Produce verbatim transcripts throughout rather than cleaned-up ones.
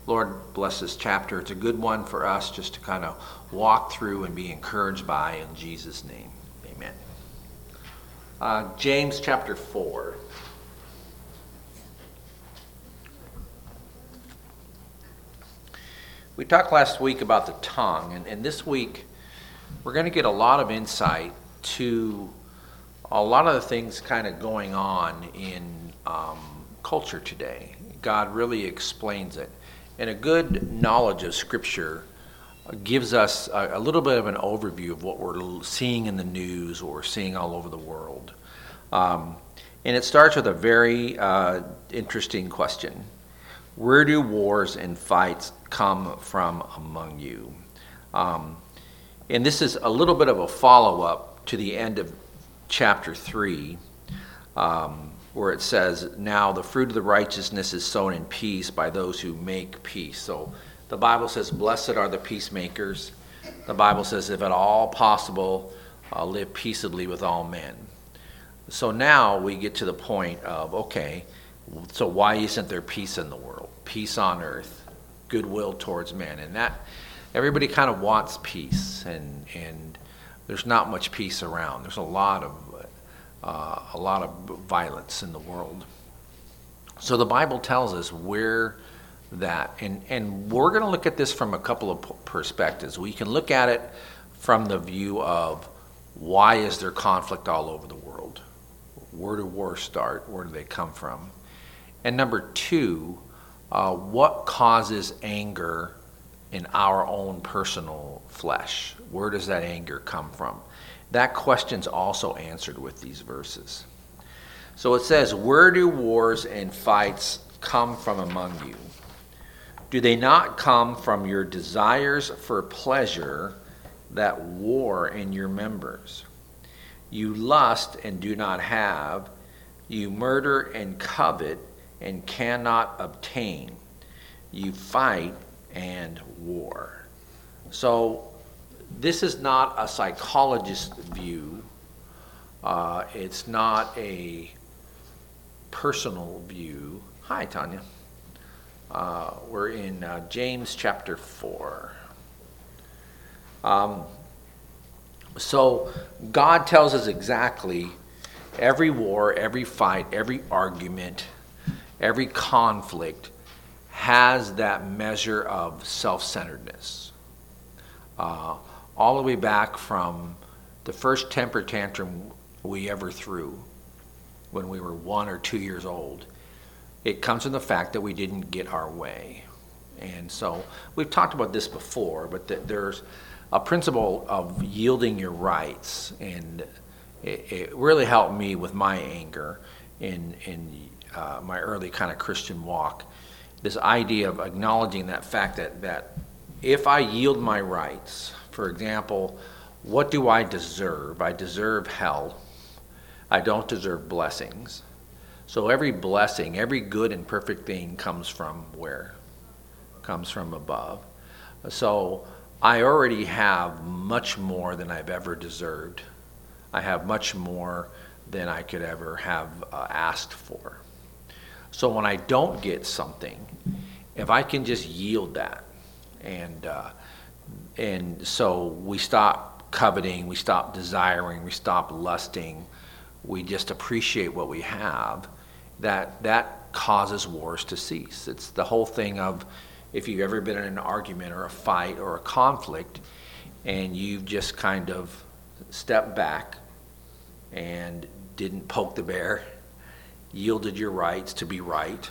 Lord, bless this chapter. It's a good one for us just to kind of walk through and be encouraged by. In Jesus' name, amen. Uh, James chapter four. We talked last week about the tongue, and, and this week we're going to get a lot of insight to a lot of the things kind of going on in um, culture today. God really explains it. And a good knowledge of Scripture gives us a, a little bit of an overview of what we're seeing in the news, what we're seeing all over the world. Um, and it starts with a very uh, interesting question. Where do wars and fights come from among you? Um, and this is a little bit of a follow-up to the end of chapter three, um, where it says, now the fruit of the righteousness is sown in peace by those who make peace. So the Bible says, blessed are the peacemakers. The Bible says, if at all possible, uh, live peaceably with all men. So now we get to the point of, okay, so why isn't there peace in the world? Peace on earth, goodwill towards men. And that, everybody kind of wants peace, and and there's not much peace around. There's a lot of uh, a lot of violence in the world. So the Bible tells us where that, and and we're going to look at this from a couple of perspectives. We can look at it from the view of, why is there conflict all over the world? Where do wars start? Where do they come from? And number two, uh, what causes anger in our own personal flesh? Where does that anger come from? That question's also answered with these verses. So it says, where do wars and fights come from among you? Do they not come from your desires for pleasure that war in your members? You lust and do not have. You murder and covet and cannot obtain. You fight and war. So this is not a psychologist's view. Uh, it's not a personal view. Hi, Tanya. Uh, we're in uh, James chapter four. Um, so God tells us exactly every war, every fight, every argument, every conflict has that measure of self-centeredness. Uh, all the way back from the first temper tantrum we ever threw when we were one or two years old, it comes from the fact that we didn't get our way. And so we've talked about this before, but that there's a principle of yielding your rights, and it, it really helped me with my anger in in uh, my early kind of Christian walk. This idea of acknowledging that fact that, that if I yield my rights, for example, what do I deserve? I deserve hell. I don't deserve blessings. So every blessing, every good and perfect thing comes from where? Comes from above. So I already have much more than I've ever deserved. I have much more than I could ever have uh, asked for. So when I don't get something, if I can just yield that, and uh, and so we stop coveting, we stop desiring, we stop lusting, we just appreciate what we have, that that causes wars to cease. It's the whole thing of, if you've ever been in an argument or a fight or a conflict, and you've just kind of stepped back and didn't poke the bear, yielded your rights to be right,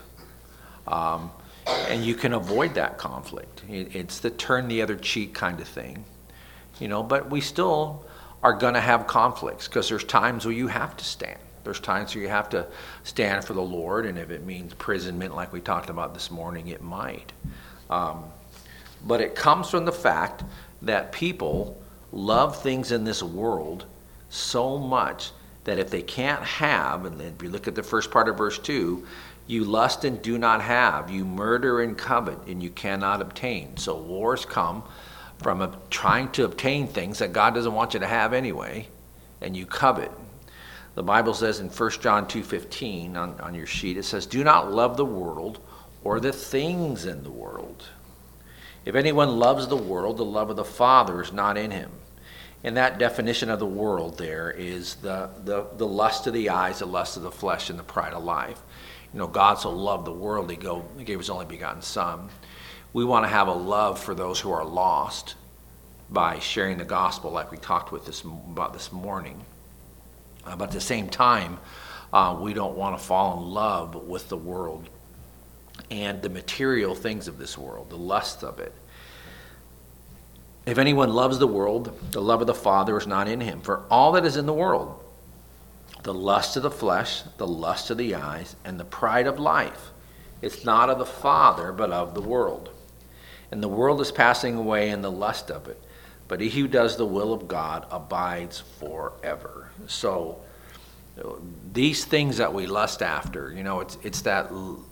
um, and you can avoid that conflict. It, it's the turn the other cheek kind of thing, you know. But we still are going to have conflicts, because there's times where you have to stand. There's times where you have to stand for the Lord, and if it means imprisonment, like we talked about this morning, it might. Um, but it comes from the fact that people love things in this world so much that if they can't have, and then if you look at the first part of verse two, you lust and do not have, you murder and covet, and you cannot obtain. So wars come from a, trying to obtain things that God doesn't want you to have anyway, and you covet. The Bible says in First John two fifteen on, on your sheet, it says, do not love the world or the things in the world. If anyone loves the world, the love of the Father is not in him. And that definition of the world there is the, the, the lust of the eyes, the lust of the flesh, and the pride of life. You know, God so loved the world, he, go, he gave his only begotten Son. We want to have a love for those who are lost by sharing the gospel like we talked with this, about this morning. Uh, but at the same time, uh, we don't want to fall in love with the world and the material things of this world, the lust of it. If anyone loves the world, the love of the Father is not in him. For all that is in the world, the lust of the flesh, the lust of the eyes, and the pride of life, it's not of the Father, but of the world. And the world is passing away in the lust of it, but he who does the will of God abides forever. So these things that we lust after, you know, it's it's that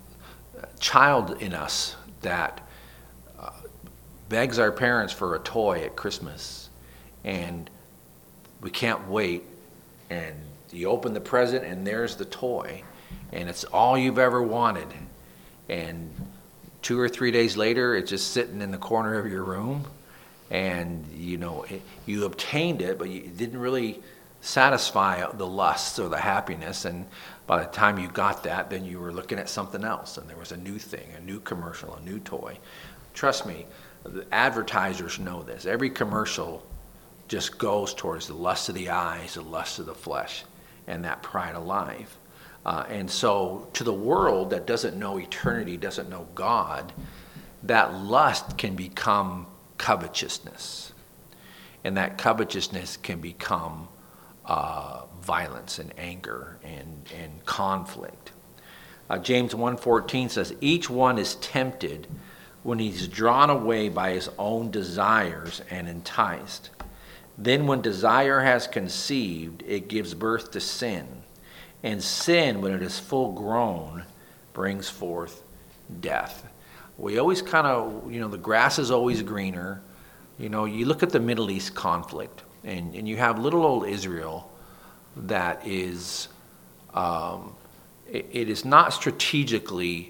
child in us that uh, begs our parents for a toy at Christmas, and we can't wait, and you open the present and there's the toy, and it's all you've ever wanted, and two or three days later it's just sitting in the corner of your room, and you know it, you obtained it, but you, it didn't really satisfy the lust or the happiness, and by the time you got that, then you were looking at something else, and there was a new thing, a new commercial, a new toy. Trust me, the advertisers know this. Every commercial just goes towards the lust of the eyes, the lust of the flesh, and that pride of life. Uh, and so to the world that doesn't know eternity, doesn't know God, that lust can become covetousness. And that covetousness can become uh, violence and anger and, and conflict. Uh, James one fourteen says, each one is tempted when he's drawn away by his own desires and enticed. Then when desire has conceived, it gives birth to sin. And sin, when it is full grown, brings forth death. We always kind of, you know, the grass is always greener. You know, you look at the Middle East conflict, and, and you have little old Israel that is, um, it, it is not strategically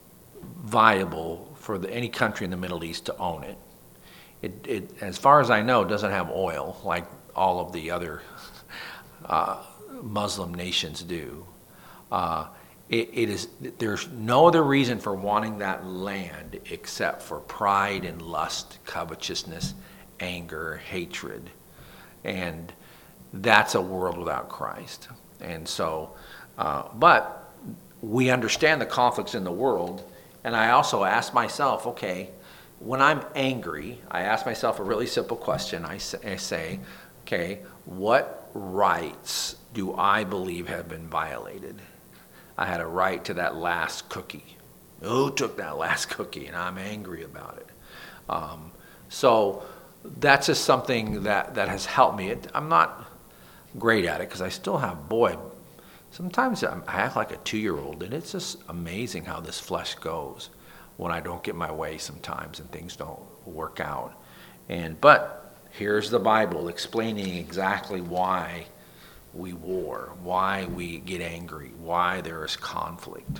viable for the, any country in the Middle East to own it. It, it, as far as I know, doesn't have oil like all of the other uh, Muslim nations do. Uh, it, it is. There's no other reason for wanting that land except for pride and lust, covetousness, anger, hatred, and that's a world without Christ. And so, uh, but we understand the conflicts in the world, and I also ask myself, okay, when I'm angry, I ask myself a really simple question. I say, I say, okay, what rights do I believe have been violated? I had a right to that last cookie. Who took that last cookie? And I'm angry about it. Um, so that's just something that, that has helped me. It, I'm not great at it because I still have, boy, sometimes I act like a two-year-old, and it's just amazing how this flesh goes when I don't get my way sometimes and things don't work out. And but here's the Bible explaining exactly why we war, why we get angry, why there is conflict.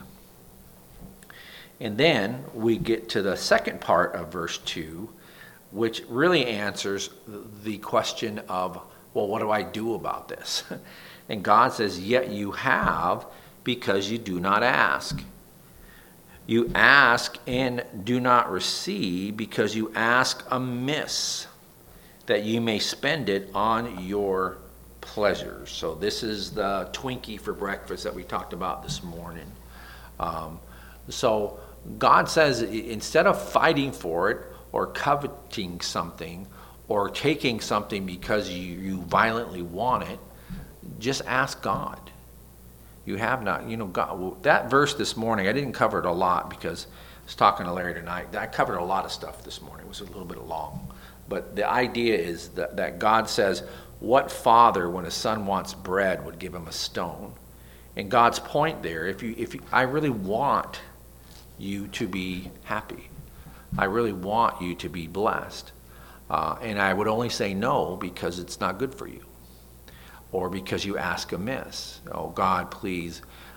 And then we get to the second part of verse two, which really answers the question of, well, what do I do about this? And God says, yet you have because you do not ask. You ask and do not receive because you ask amiss, that you may spend it on your pleasures. So this is the Twinkie for breakfast that we talked about this morning. Um, so God says, instead of fighting for it or coveting something or taking something because you, you violently want it, just ask God. You have not, you know, God, that verse this morning, I didn't cover it a lot because I was talking to Larry tonight. I covered a lot of stuff this morning. It was a little bit long. But the idea is that, that God says, what father, when a son wants bread, would give him a stone? And God's point there, if you, if you, I really want you to be happy. I really want you to be blessed. Uh, and I would only say no because it's not good for you. Or because you ask amiss. Oh, God, please,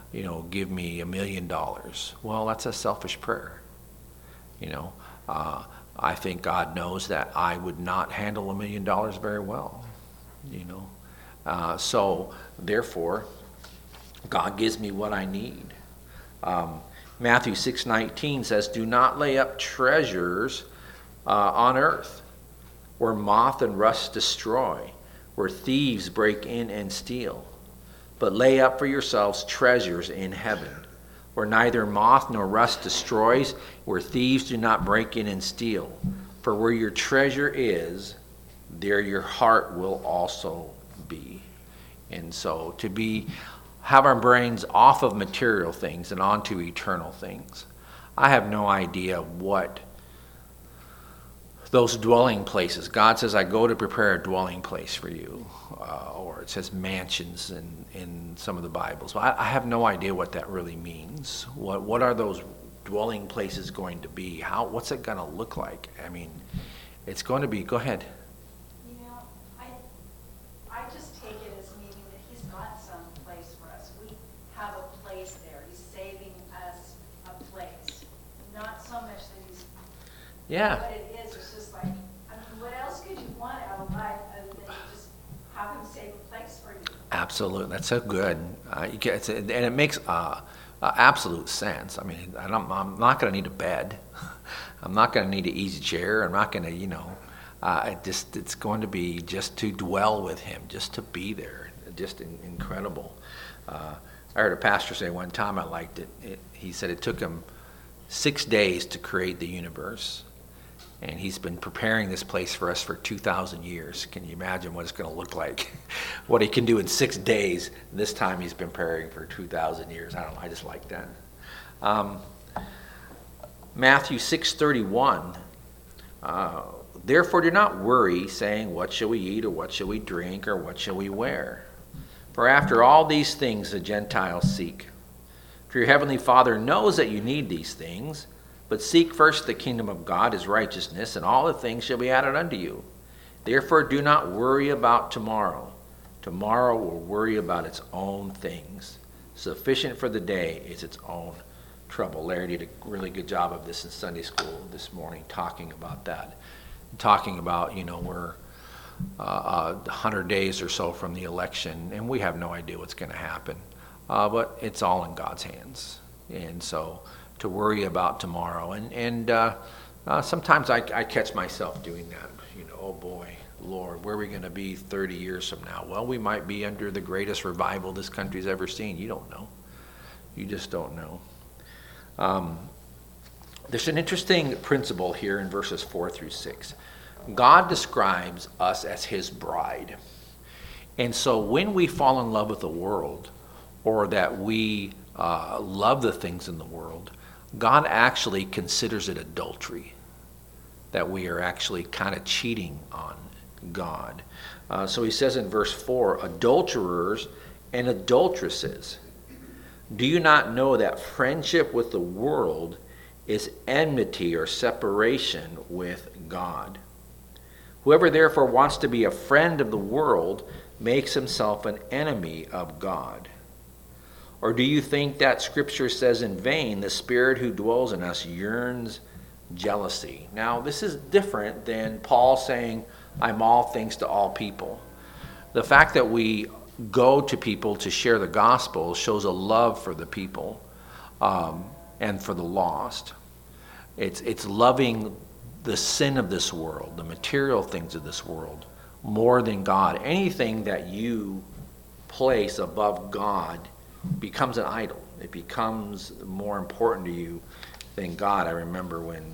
you know, give me a million dollars. Well, that's a selfish prayer. You know, uh, I think God knows that I would not handle a million dollars very well. You know, uh, so therefore, God gives me what I need. Um, Matthew six nineteen says, "Do not lay up treasures uh, on earth, where moth and rust destroy, where thieves break in and steal. But lay up for yourselves treasures in heaven, where neither moth nor rust destroys, where thieves do not break in and steal. For where your treasure is, there your heart will also be." And so to be have our brains off of material things and onto eternal things. I have no idea what those dwelling places. God says, "I go to prepare a dwelling place for you," uh, or it says mansions in, in some of the Bibles. Well, I, I have no idea what that really means. What what are those dwelling places going to be? How what's it going to look like? I mean, it's going to be. Go ahead. You know, I I just take it as meaning that He's got some place for us. We have a place there. He's saving us a place. Not so much that He's Yeah. what it is. It's just like, I mean, what else could you want out of life other than just have Him save a place for you? Absolutely, that's so good. Uh, you get, and it makes uh, uh, absolute sense. I mean, I don't, I'm not going to need a bed. I'm not going to need an easy chair. I'm not going to, you know, uh, it just it's going to be just to dwell with Him, just to be there, just in, incredible. Uh, I heard a pastor say one time, I liked it. it. He said it took him six days to create the universe. And He's been preparing this place for us for two thousand years. Can you imagine what it's going to look like? What He can do in six days. This time He's been preparing for two thousand years. I don't know. I just like that. Um, Matthew six thirty-one. Uh, "Therefore do not worry, saying, what shall we eat, or what shall we drink, or what shall we wear? For after all these things the Gentiles seek. For your heavenly Father knows that you need these things. But seek first the kingdom of God, His righteousness, and all the things shall be added unto you. Therefore do not worry about tomorrow. Tomorrow will worry about its own things. Sufficient for the day is its own trouble." Larry did a really good job of this in Sunday school this morning, talking about that. Talking about, you know, we're uh, one hundred days or so from the election, and we have no idea what's going to happen. Uh, but it's all in God's hands. And so to worry about tomorrow. And and uh, uh, sometimes I, I catch myself doing that. You know, oh boy, Lord, where are we going to be thirty years from now? Well, we might be under the greatest revival this country's ever seen. You don't know. You just don't know. Um, there's an interesting principle here in verses four through six. God describes us as His bride. And so when we fall in love with the world, or that we uh, love the things in the world, God actually considers it adultery, that we are actually kind of cheating on God. Uh, so He says in verse four, "Adulterers and adulteresses, do you not know that friendship with the world is enmity or separation with God? Whoever therefore wants to be a friend of the world makes himself an enemy of God. Or do you think that Scripture says in vain, the Spirit who dwells in us yearns jealousy?" Now, this is different than Paul saying, "I'm all things to all people." The fact that we go to people to share the gospel shows a love for the people um, and for the lost. It's, it's loving the sin of this world, the material things of this world, more than God. Anything that you place above God becomes an idol. It becomes more important to you than God. I remember when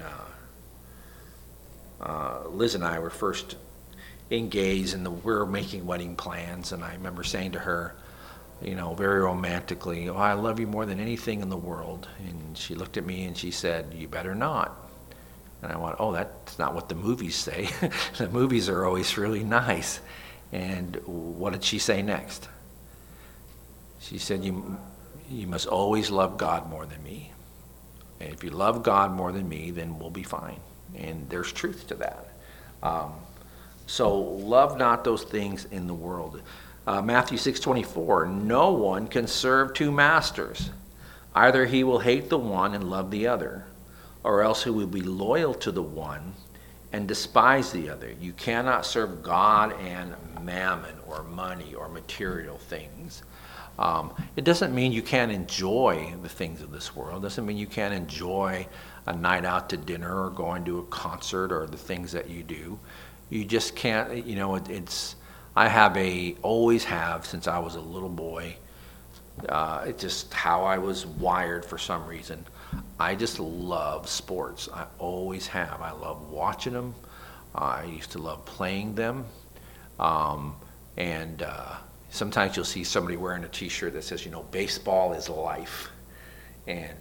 uh, uh, Liz and I were first engaged and the, we were making wedding plans, and I remember saying to her, you know, very romantically, "Oh, I love you more than anything in the world." And she looked at me and she said, "You better not." And I went, "Oh, that's not what the movies say." The movies are always really nice. And what did she say next? She said, you, you must always love God more than me. And if you love God more than me, then we'll be fine. And there's truth to that. Um, so love not those things in the world. Uh, Matthew six twenty-four, no one can serve two masters. Either he will hate the one and love the other, or else he will be loyal to the one and despise the other. You cannot serve God and mammon or money or material things. Um, it doesn't mean you can't enjoy the things of this world. It doesn't mean you can't enjoy a night out to dinner or going to a concert or the things that you do. You just can't, you know, it, it's, I have a, always have since I was a little boy, uh, it's just how I was wired for some reason. I just love sports. I always have. I love watching them. Uh, I used to love playing them. Um, and uh, sometimes you'll see somebody wearing a t-shirt that says, you know, baseball is life. And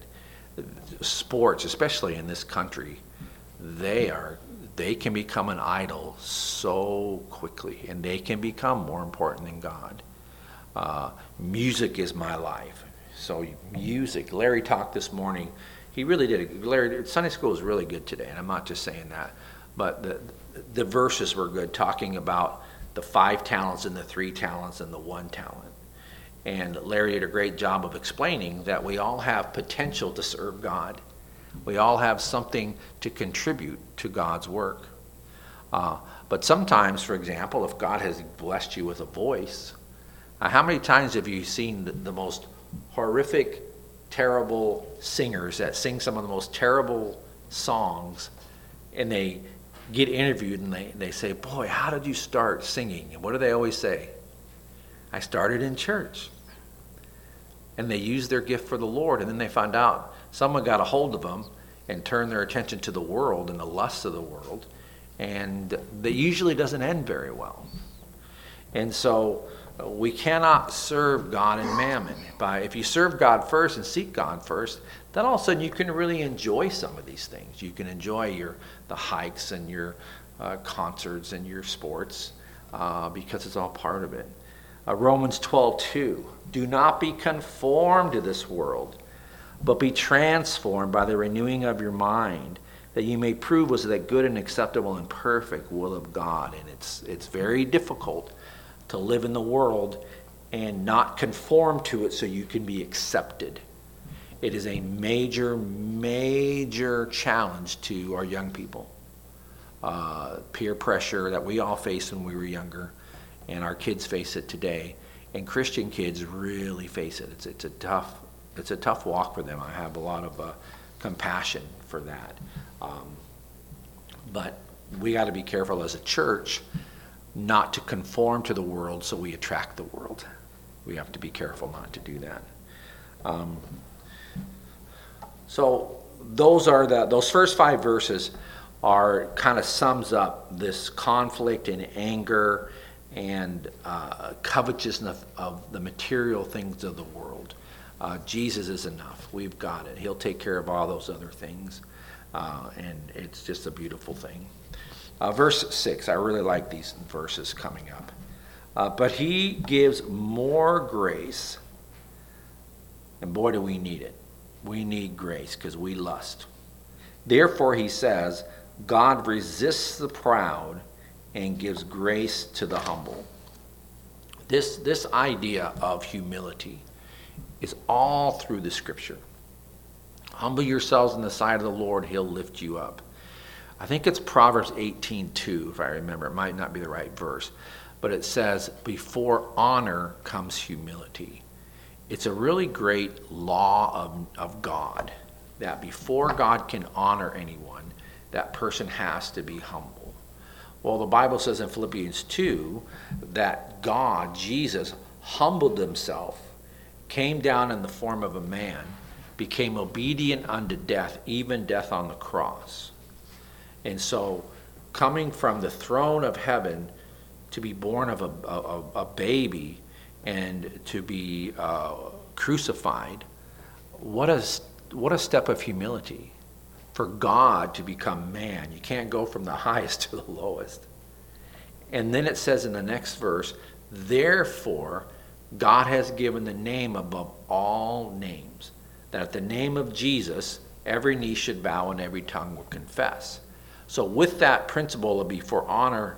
sports, especially in this country, they are they can become an idol so quickly, and they can become more important than God. Uh, music is my life. So music, Larry talked this morning. He really did. Larry, Sunday school was really good today, and I'm not just saying that, but the the verses were good, talking about the five talents and the three talents and the one talent. And Larry did a great job of explaining that we all have potential to serve God. We all have something to contribute to God's work. Uh, but sometimes, for example, if God has blessed you with a voice, uh, how many times have you seen the, the most horrific, terrible singers that sing some of the most terrible songs, and they get interviewed and they, they say, boy, how did you start singing? And what do they always say? I started in church. And they used their gift for the Lord, and then they found out someone got a hold of them and turned their attention to the world and the lusts of the world, and that usually doesn't end very well. And so uh, we cannot serve God and mammon. By, if you serve God first and seek God first, then all of a sudden you can really enjoy some of these things. You can enjoy your the hikes and your uh, concerts and your sports uh, because it's all part of it. Uh, Romans twelve two, do not be conformed to this world, but be transformed by the renewing of your mind, that you may prove was that good and acceptable and perfect will of God. And it's it's very difficult to live in the world and not conform to it so you can be accepted. It is a major, major challenge to our young people. Uh, peer pressure that we all faced when we were younger, and our kids face it today. And Christian kids really face it. It's it's a tough it's a tough walk for them. I have a lot of uh, compassion for that. Um, but we got to be careful as a church not to conform to the world so we attract the world. We have to be careful not to do that. Um, so those are the those first five verses are kind of sums up this conflict and anger and uh, covetousness of, of the material things of the world. Uh, Jesus is enough. We've got it. He'll take care of all those other things. Uh, and it's just a beautiful thing. Uh, verse six, I really like these verses coming up. Uh, but he gives more grace. And boy, do we need it. We need grace because we lust. Therefore, he says, God resists the proud and gives grace to the humble. This, this idea of humility is all through the scripture. Humble yourselves in the sight of the Lord, he'll lift you up. I think it's Proverbs eighteen two, if I remember. It might not be the right verse, but it says, before honor comes humility. It's a really great law of, of God, that before God can honor anyone, that person has to be humble. Well, the Bible says in Philippians two that God, Jesus, humbled himself, came down in the form of a man, became obedient unto death, even death on the cross. And so coming from the throne of heaven to be born of a, a, a baby and to be uh, crucified, what a, what a step of humility. For God to become man. You can't go from the highest to the lowest. And then it says in the next verse, therefore, God has given the name above all names, that at the name of Jesus, every knee should bow and every tongue will confess. So with that principle of before honor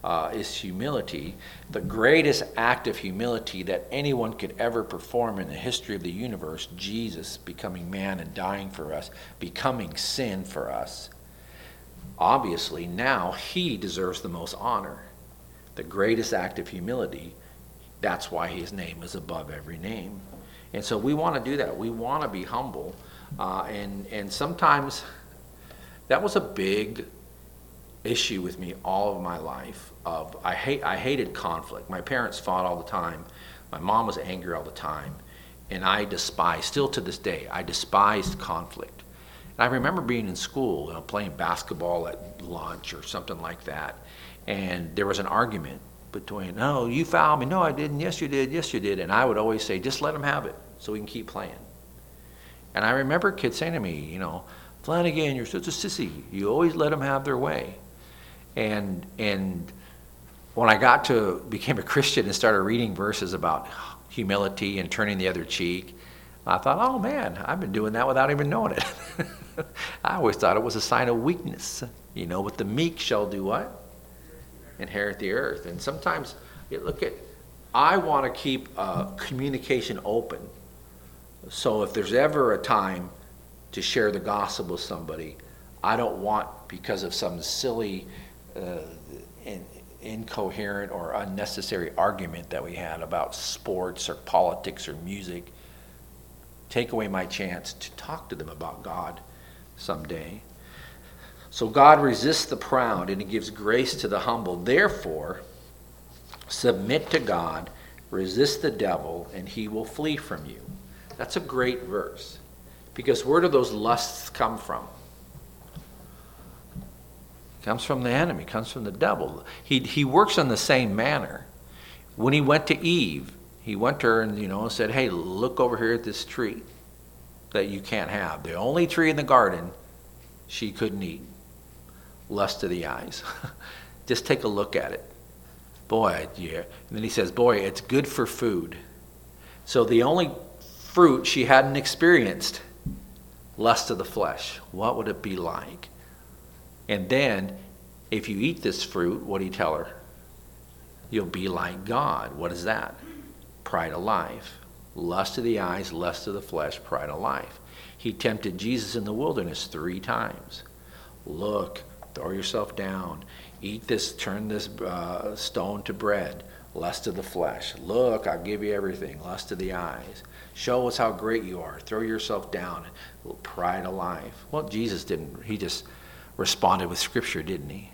uh, is humility. The greatest act of humility that anyone could ever perform in the history of the universe, Jesus becoming man and dying for us, becoming sin for us. Obviously, now he deserves the most honor. The greatest act of humility, that's why his name is above every name. And so we want to do that. We want to be humble. Uh, and, and sometimes that was a big issue with me all of my life. Of I hate I hated conflict. My parents fought all the time. My mom was angry all the time. And I despised, still to this day, I despised conflict. And I remember being in school, you know, playing basketball at lunch or something like that. And there was an argument between, no, you fouled me. No, I didn't. Yes, you did. Yes, you did. And I would always say, just let him have it so we can keep playing. And I remember kids saying to me, you know, Flanagan, you're such a sissy. You always let them have their way. And and when I got to, became a Christian and started reading verses about humility and turning the other cheek, I thought, oh man, I've been doing that without even knowing it. I always thought it was a sign of weakness. You know, but the meek shall do what? Inherit the earth. And sometimes, you look at, I want to keep uh, communication open. So if there's ever a time to share the gospel with somebody, I don't want, because of some silly, uh, in, incoherent or unnecessary argument that we had about sports or politics or music, take away my chance to talk to them about God someday. So God resists the proud and he gives grace to the humble. Therefore, submit to God, resist the devil, and he will flee from you. That's a great verse. Because where do those lusts come from? It comes from the enemy, it comes from the devil. He he works in the same manner. When he went to Eve, he went to her and you know said, hey, look over here at this tree that you can't have. The only tree in the garden she couldn't eat. Lust of the eyes. Just take a look at it. Boy, yeah. And then he says, boy, it's good for food. So the only fruit she hadn't experienced, lust of the flesh. What would it be like? And then, if you eat this fruit, what do you tell her? You'll be like God. What is that? Pride of life. Lust of the eyes, lust of the flesh, pride of life. He tempted Jesus in the wilderness three times. Look, throw yourself down. Eat this, turn this uh, stone to bread. Lust of the flesh. Look, I'll give you everything. Lust of the eyes. Show us how great you are. Throw yourself down. Pride of life. Well, Jesus didn't. He just responded with Scripture, didn't he?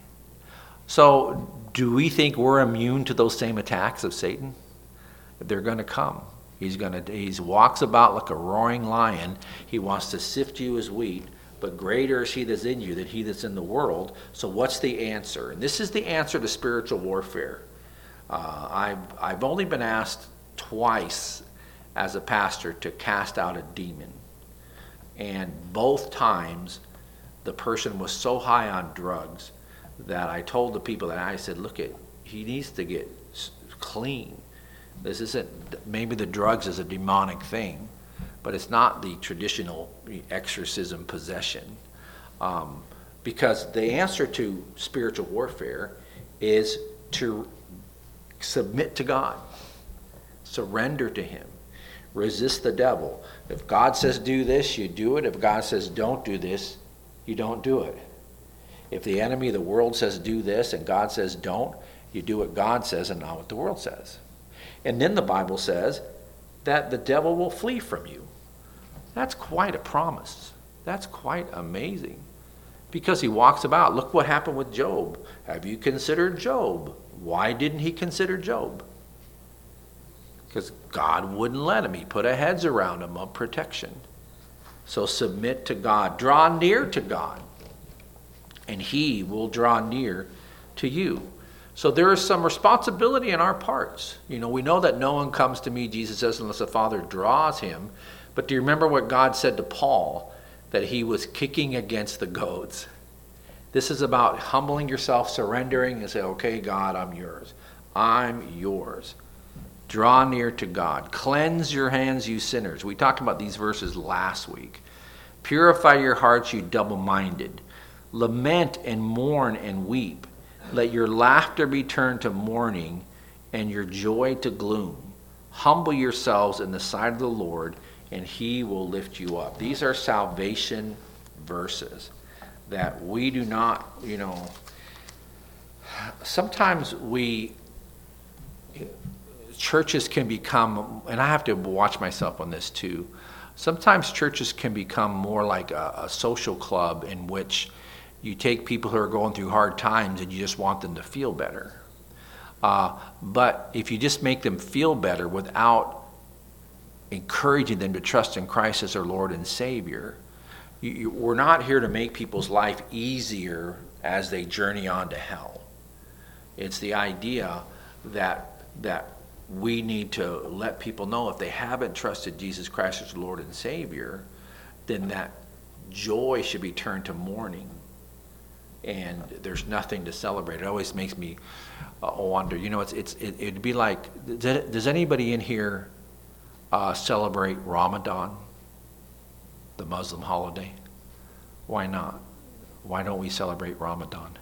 So, do we think we're immune to those same attacks of Satan? They're going to come. He's going to. He walks about like a roaring lion. He wants to sift you as wheat. But greater is he that's in you than he that's in the world. So, what's the answer? And this is the answer to spiritual warfare. Uh, I've I've only been asked twice as a pastor to cast out a demon, and both times the person was so high on drugs that I told the people that I said, look, it he needs to get clean. This isn't, maybe the drugs is a demonic thing, but it's not the traditional exorcism possession, um, because the answer to spiritual warfare is to submit to God, surrender to him, resist the devil. If God says do this, you do it. If God says don't do this, you don't do it. If the enemy of the world says do this and God says don't, you do what God says and not what the world says. And then the Bible says that the devil will flee from you. That's quite a promise. That's quite amazing. Because he walks about. Look what happened with Job. Have you considered Job? Why didn't he consider Job? Because God wouldn't let him. He put a hedge around him of protection. So submit to God. Draw near to God. And he will draw near to you. So there is some responsibility in our parts. You know, we know that no one comes to me, Jesus says, unless the Father draws him. But do you remember what God said to Paul? That he was kicking against the goads. This is about humbling yourself, surrendering, and say, okay, God, I'm yours. I'm yours. Draw near to God. Cleanse your hands, you sinners. We talked about these verses last week. Purify your hearts, you double-minded. Lament and mourn and weep. Let your laughter be turned to mourning and your joy to gloom. Humble yourselves in the sight of the Lord, and he will lift you up. These are salvation verses that we do not, you know, sometimes we, churches can become, and I have to watch myself on this too, sometimes churches can become more like a, a social club in which you take people who are going through hard times and you just want them to feel better. Uh, but if you just make them feel better without encouraging them to trust in Christ as their Lord and Savior, you, you, we're not here to make people's life easier as they journey on to hell. It's the idea that that we need to let people know if they haven't trusted Jesus Christ as Lord and Savior, then that joy should be turned to mourning. And there's nothing to celebrate. It always makes me uh, wonder. You know, it's it's it, it'd be like, does, does anybody in here uh, celebrate Ramadan, the Muslim holiday? Why not? Why don't we celebrate Ramadan?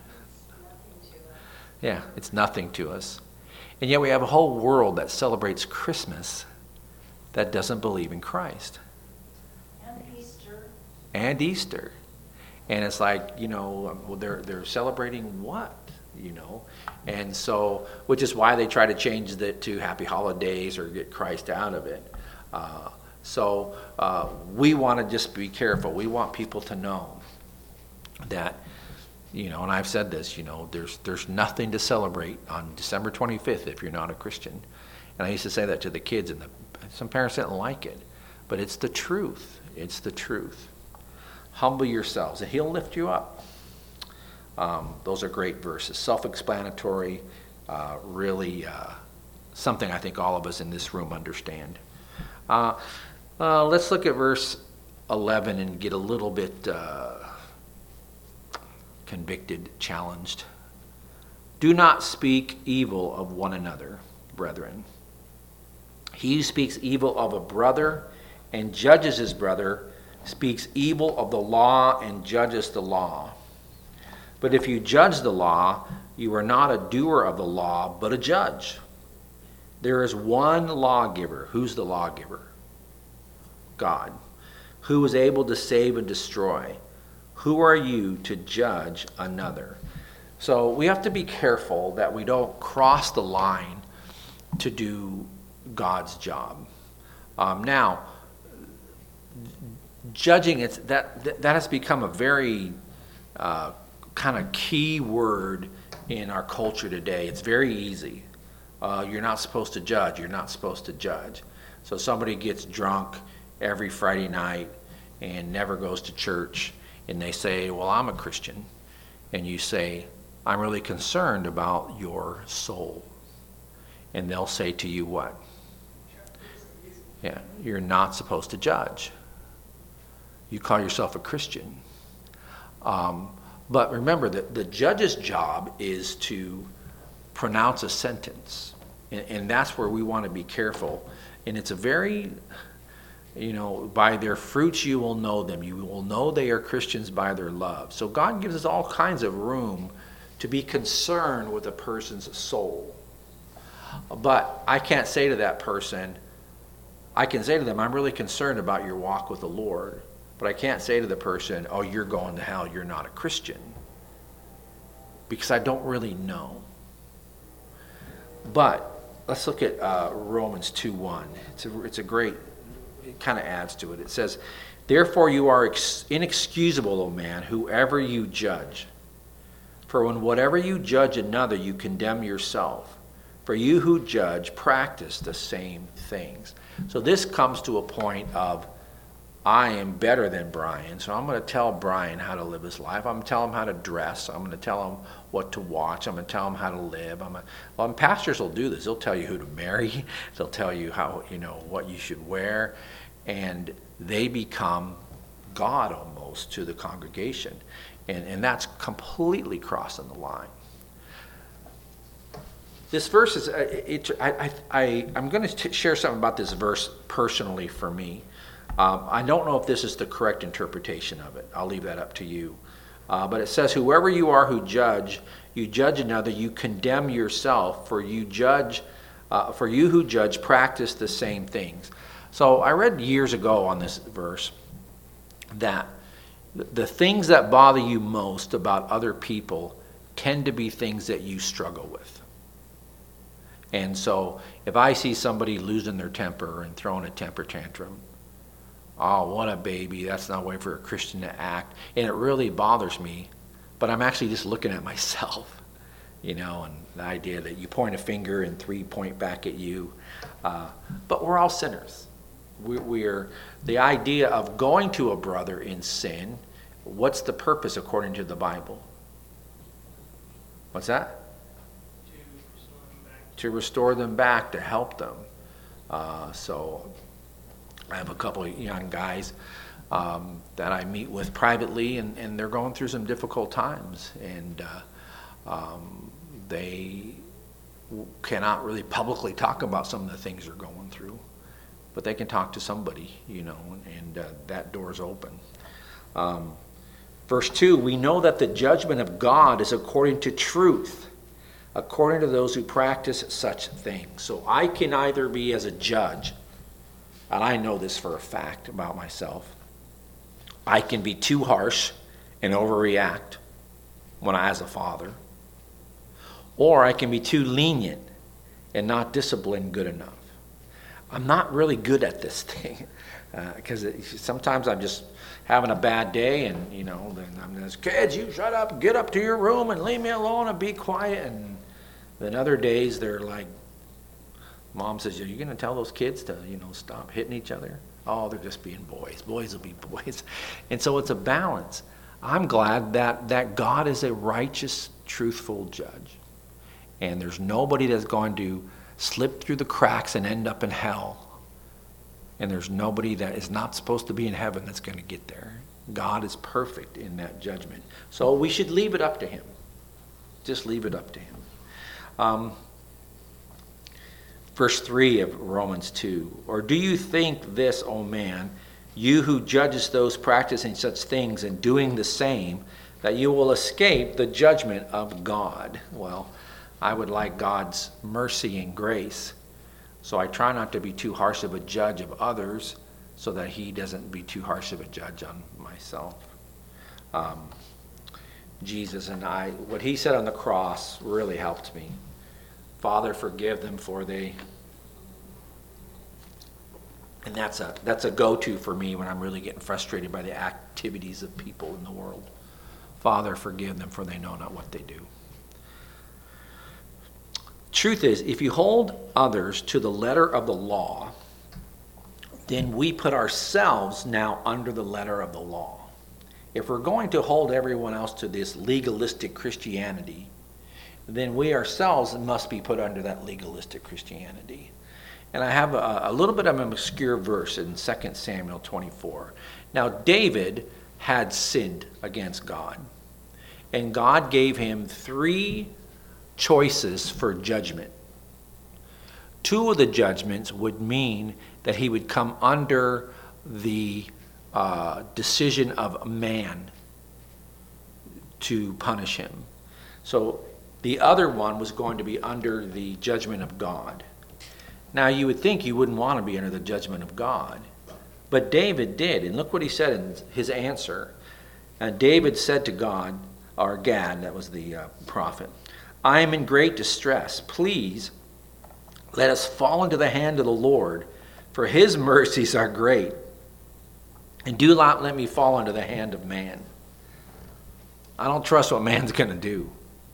Yeah, it's nothing to us. And yet we have a whole world that celebrates Christmas that doesn't believe in Christ. And Easter. And Easter. And it's like, you know, well, they're they're celebrating what, you know? And so, which is why they try to change it to Happy Holidays or get Christ out of it. Uh, so uh, we want to just be careful. We want people to know that, you know, and I've said this, you know, there's there's nothing to celebrate on December twenty-fifth if you're not a Christian. And I used to say that to the kids, and the, some parents didn't like it. But it's the truth. It's the truth. Humble yourselves, and he'll lift you up. Um, those are great verses. Self-explanatory, uh, really uh, something I think all of us in this room understand. Uh, uh, let's look at verse eleven and get a little bit uh, convicted, challenged. Do not speak evil of one another, brethren. He who speaks evil of a brother and judges his brother speaks evil of the law and judges the law. But if you judge the law, you are not a doer of the law, but a judge. There is one lawgiver. Who's the lawgiver? God, who is able to save and destroy. Who are you to judge another? So we have to be careful that we don't cross the line to do God's job. Um, now, judging, it's, that, that has become a very uh, kind of key word in our culture today. It's very easy. Uh, you're not supposed to judge. You're not supposed to judge. So somebody gets drunk every Friday night and never goes to church, and they say, well, I'm a Christian. And you say, I'm really concerned about your soul. And they'll say to you what? Yeah, you're not supposed to judge. You call yourself a Christian. Um, but remember that the judge's job is to pronounce a sentence. And, and that's where we want to be careful. And it's a very, you know, by their fruits you will know them. You will know they are Christians by their love. So God gives us all kinds of room to be concerned with a person's soul. But I can't say to that person, I can say to them, I'm really concerned about your walk with the Lord. But I can't say to the person, oh, you're going to hell, you're not a Christian. Because I don't really know. But let's look at uh, Romans two one. It's a, it's a great, it kind of adds to it. It says, therefore you are ex- inexcusable, O man, whoever you judge. For when whatever you judge another, you condemn yourself. For you who judge practice the same things. So this comes to a point of, I am better than Brian, so I'm going to tell Brian how to live his life. I'm going to tell him how to dress. I'm going to tell him what to watch. I'm going to tell him how to live. I'm going to, well, and pastors will do this. They'll tell you who to marry. They'll tell you how, you know, what you should wear. And they become God almost to the congregation. And, and that's completely crossing the line. This verse is, it, I, I, I, I'm going to share something about this verse personally for me. Um, I don't know if this is the correct interpretation of it. I'll leave that up to you. Uh, but it says, whoever you are who judge, you judge another, you condemn yourself, for you judge, uh, for you who judge practice the same things. So I read years ago on this verse that the things that bother you most about other people tend to be things that you struggle with. And so if I see somebody losing their temper and throwing a temper tantrum, oh, what a baby, that's not a way for a Christian to act. And it really bothers me, but I'm actually just looking at myself, you know, and the idea that you point a finger and three point back at you. Uh, but we're all sinners. We, we're the idea of going to a brother in sin. What's the purpose according to the Bible? What's that? To restore them back, to help them. Uh, so I have a couple of young guys um, that I meet with privately, and, and they're going through some difficult times, and uh, um, they cannot really publicly talk about some of the things they're going through, but they can talk to somebody, you know, and uh, that door's open. Um, verse two, we know that the judgment of God is according to truth, according to those who practice such things. So I can either be as a judge, and I know this for a fact about myself, I can be too harsh and overreact when I, as a father, or I can be too lenient and not disciplined good enough. I'm not really good at this thing, because uh, sometimes I'm just having a bad day, and you know, then I'm just, kids, you shut up, get up to your room and leave me alone and be quiet. And then other days they're like, Mom says, are you going to tell those kids to, you know, stop hitting each other? Oh, they're just being boys. Boys will be boys. And so it's a balance. I'm glad that, that God is a righteous, truthful judge. And there's nobody that's going to slip through the cracks and end up in hell. And there's nobody that is not supposed to be in heaven that's going to get there. God is perfect in that judgment. So we should leave it up to him. Just leave it up to him. Um, verse three of Romans two, or do you think this, O man, you who judges those practicing such things and doing the same, that you will escape the judgment of God? Well, I would like God's mercy and grace, so I try not to be too harsh of a judge of others, so that he doesn't be too harsh of a judge on myself. Um, Jesus and I, what he said on the cross really helped me. Father, forgive them, for they... And that's a that's a go-to for me when I'm really getting frustrated by the activities of people in the world. Father, forgive them, for they know not what they do. Truth is, if you hold others to the letter of the law, then we put ourselves now under the letter of the law. If we're going to hold everyone else to this legalistic Christianity, then we ourselves must be put under that legalistic Christianity. And I have a, a little bit of an obscure verse in Second Samuel twenty-four. Now, David had sinned against God, and God gave him three choices for judgment. Two of the judgments would mean that he would come under the uh, decision of man to punish him. So the other one was going to be under the judgment of God. Now, you would think you wouldn't want to be under the judgment of God, but David did, and look what he said in his answer. And David said to God, or Gad, that was the uh, prophet, I am in great distress. Please let us fall into the hand of the Lord, for his mercies are great. And do not let me fall into the hand of man. I don't trust what man's going to do.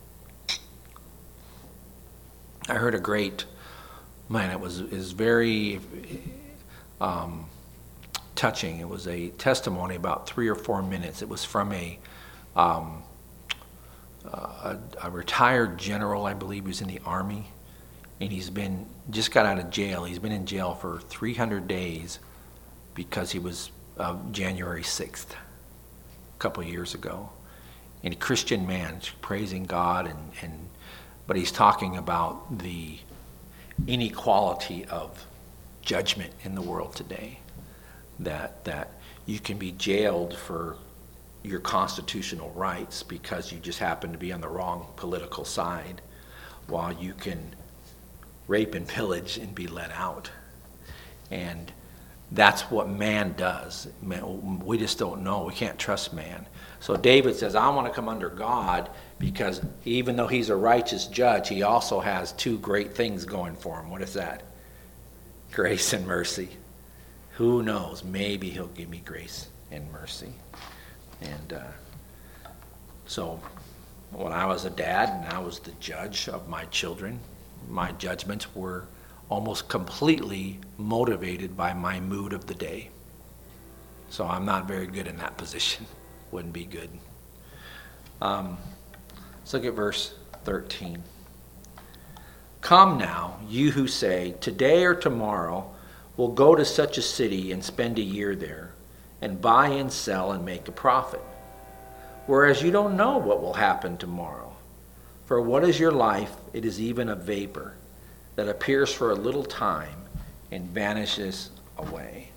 I heard a great, man, it was is very um, touching. It was a testimony about three or four minutes. It was from a um, a, a retired general, I believe. He was in the Army, and he's been just got out of jail. He's been in jail for three hundred days because he was uh, January sixth, a couple of years ago. And a Christian man praising God, and, and but he's talking about the inequality of judgment in the world today. That that you can be jailed for your constitutional rights because you just happen to be on the wrong political side, while you can rape and pillage and be let out. And that's what man does. Man, we just don't know. We can't trust man. So David says, I want to come under God because even though he's a righteous judge, he also has two great things going for him. What is that? Grace and mercy. Who knows? Maybe he'll give me grace and mercy. And uh, so when I was a dad and I was the judge of my children, my judgments were almost completely motivated by my mood of the day. So I'm not very good in that position. Wouldn't be good. Um, let's look at verse thirteen. Come now, you who say, today or tomorrow we'll go to such a city and spend a year there, and buy and sell and make a profit. Whereas you don't know what will happen tomorrow. For what is your life? It is even a vapor that appears for a little time and vanishes away.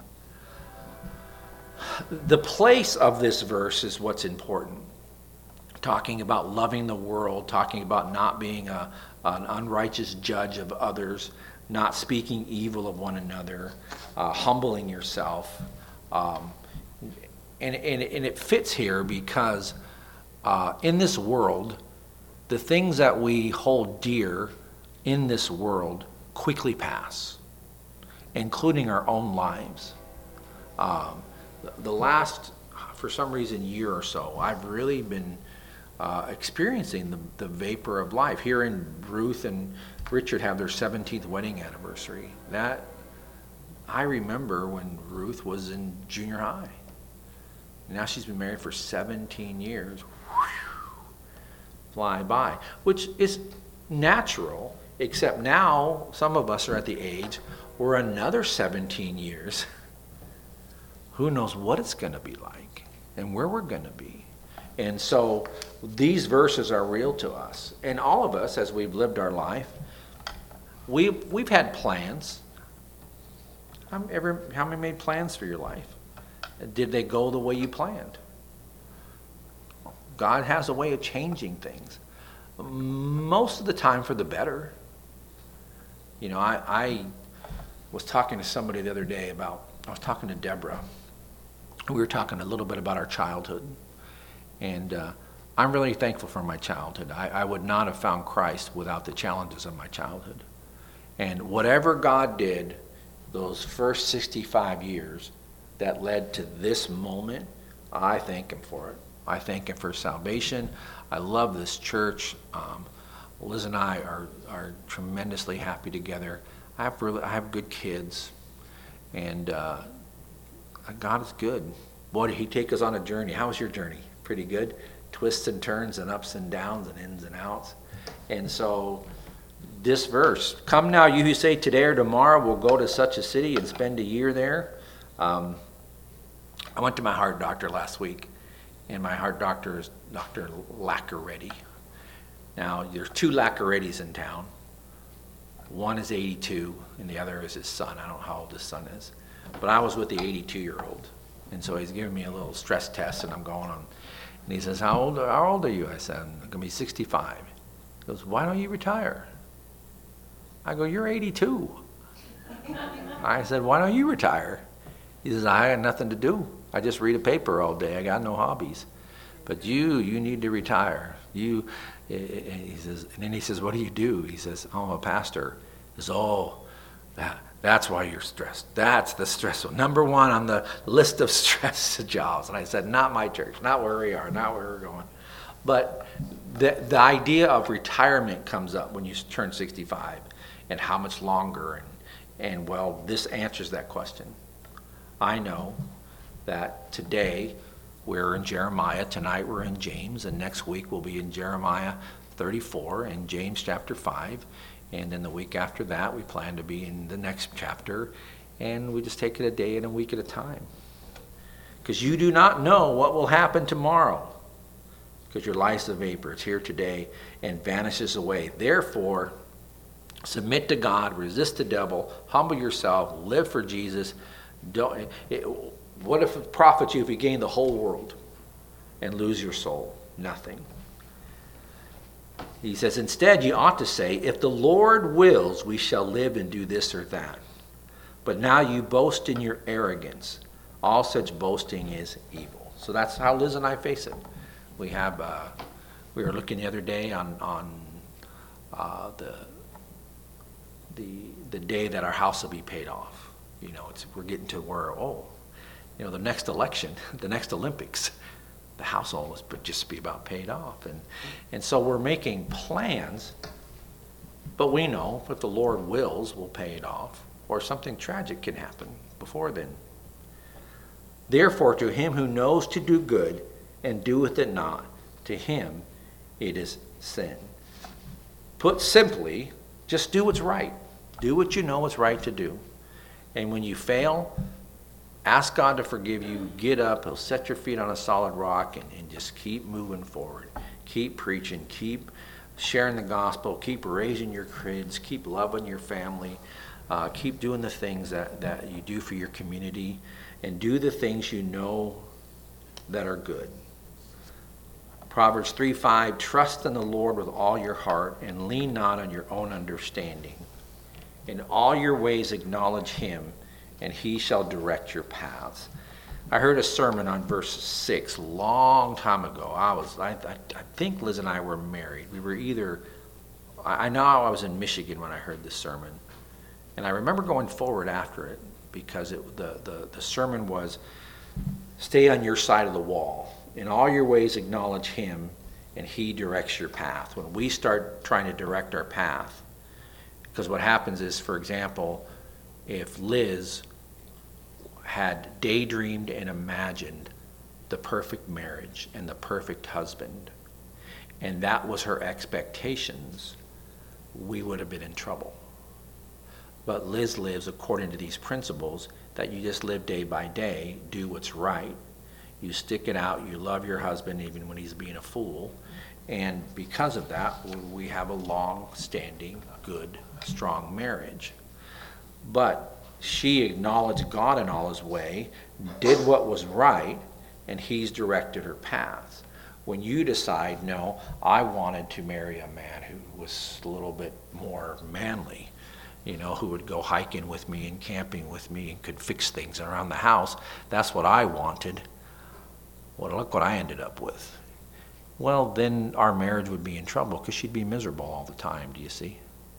The place of this verse is what's important. Talking about loving the world, talking about not being a, an unrighteous judge of others, not speaking evil of one another, uh, humbling yourself. Um, and, and, and it fits here because uh, in this world, the things that we hold dear in this world quickly pass, including our own lives. Um, the last, for some reason, year or so, I've really been uh, experiencing the, the vapor of life. Here in Ruth and Richard have their seventeenth wedding anniversary. That, I remember when Ruth was in junior high. Now she's been married for seventeen years. Whew, fly by, which is natural, except now some of us are at the age where another seventeen years, who knows what it's going to be like and where we're going to be. And so these verses are real to us. And all of us, as we've lived our life, we've, we've had plans. How, ever, how many made plans for your life? Did they go the way you planned? God has a way of changing things. Most of the time for the better. You know, I, I was talking to somebody the other day about, I was talking to Deborah. We were talking a little bit about our childhood. And uh, I'm really thankful for my childhood. I, I would not have found Christ without the challenges of my childhood. And whatever God did those first sixty-five years that led to this moment, I thank him for it. I thank him for salvation. I love this church. Um, Liz and I are, are tremendously happy together. I have really, I have good kids. And uh, God is good. Boy, did he take us on a journey. How was your journey? Pretty good? Twists and turns and ups and downs and ins and outs. And so this verse, come now you who say today or tomorrow we'll go to such a city and spend a year there. Um, I went to my heart doctor last week, and my heart doctor is Doctor Laccaretti. Now, there's two Laccarettis in town. One is eighty-two, and the other is his son. I don't know how old his son is. But I was with the eighty-two-year-old, and so he's giving me a little stress test, and I'm going on. And he says, how old, how old are you? I said, I'm going to be sixty-five. He goes, why don't you retire? I go, you're eighty-two. I said, why don't you retire? He says, I got nothing to do. I just read a paper all day. I got no hobbies. But you, you need to retire. You, he says, and then he says, what do you do? He says, oh, I'm a pastor. He says, oh, that, that's why you're stressed. That's the stressful. Number one on the list of stress jobs. And I said, not my church, not where we are, not where we're going. But the, the idea of retirement comes up when you turn sixty-five, and how much longer. And, and well, this answers that question. I know that today we're in Jeremiah, tonight we're in James, and next week we'll be in Jeremiah thirty-four and James chapter five, and then the week after that we plan to be in the next chapter, and we just take it a day and a week at a time. Because you do not know what will happen tomorrow, because your life's a vapor. It's here today and vanishes away. Therefore, submit to God, resist the devil, humble yourself, live for Jesus. Don't, it, what if it profits you if you gain the whole world and lose your soul? Nothing. He says, instead, you ought to say, if the Lord wills, we shall live and do this or that. But now you boast in your arrogance. All such boasting is evil. So that's how Liz and I face it. We have, uh, we were looking the other day on on uh, the the the day that our house will be paid off. You know, it's we're getting to where oh, you know, the next election, the next Olympics, the house will almost just be about paid off, and and so we're making plans. But we know if the Lord wills, we'll pay it off, or something tragic can happen before then. Therefore, to him who knows to do good and doeth it not, to him it is sin. Put simply, just do what's right. Do what you know is right to do. And when you fail, ask God to forgive you. Get up. He'll set your feet on a solid rock and, and just keep moving forward. Keep preaching. Keep sharing the gospel. Keep raising your kids. Keep loving your family. Uh, keep doing the things that, that you do for your community. And do the things you know that are good. Proverbs three five, trust in the Lord with all your heart and lean not on your own understanding. In all your ways acknowledge him, and he shall direct your paths. I heard a sermon on verse six a long time ago. I was, I, I, I think Liz and I were married. We were either, I, I know I was in Michigan when I heard this sermon. And I remember going forward after it because it, the, the, the sermon was, stay on your side of the wall. In all your ways acknowledge him, and he directs your path. When we start trying to direct our path, because what happens is, for example, if Liz had daydreamed and imagined the perfect marriage and the perfect husband, and that was her expectations, we would have been in trouble. But Liz lives according to these principles that you just live day by day, do what's right. You stick it out, you love your husband even when he's being a fool. And because of that, we have a long-standing, good, strong marriage. But she acknowledged God in all his way, did what was right, and he's directed her paths. When you decide, no, I wanted to marry a man who was a little bit more manly, you know, who would go hiking with me and camping with me and could fix things around the house, that's what I wanted. Well, look what I ended up with. Well, then our marriage would be in trouble because she'd be miserable all the time, do you see?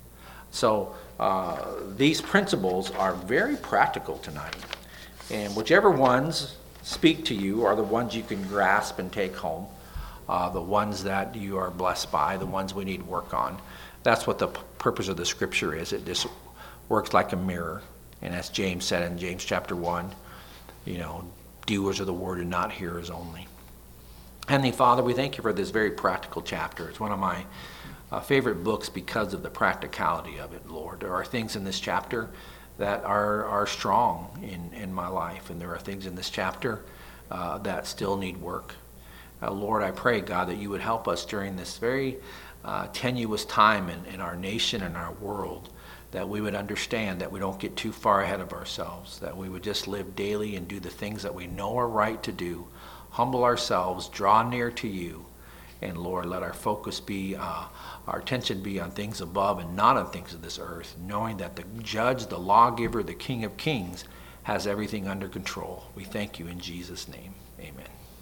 So uh, these principles are very practical tonight. And whichever ones speak to you are the ones you can grasp and take home, uh, the ones that you are blessed by, the ones we need work on. That's what the p- purpose of the scripture is. It just works like a mirror. And as James said in James chapter one, you know, doers of the word and not hearers only. Heavenly Father, we thank you for this very practical chapter. It's one of my uh, favorite books because of the practicality of it, Lord. There are things in this chapter that are, are strong in, in my life, and there are things in this chapter uh, that still need work. Uh, Lord, I pray, God, that you would help us during this very uh, tenuous time in, in our nation and our world, that we would understand that we don't get too far ahead of ourselves, that we would just live daily and do the things that we know are right to do, humble ourselves, draw near to you, and Lord, let our focus be, uh, our attention be on things above and not on things of this earth, knowing that the judge, the lawgiver, the King of Kings has everything under control. We thank you in Jesus' name. Amen.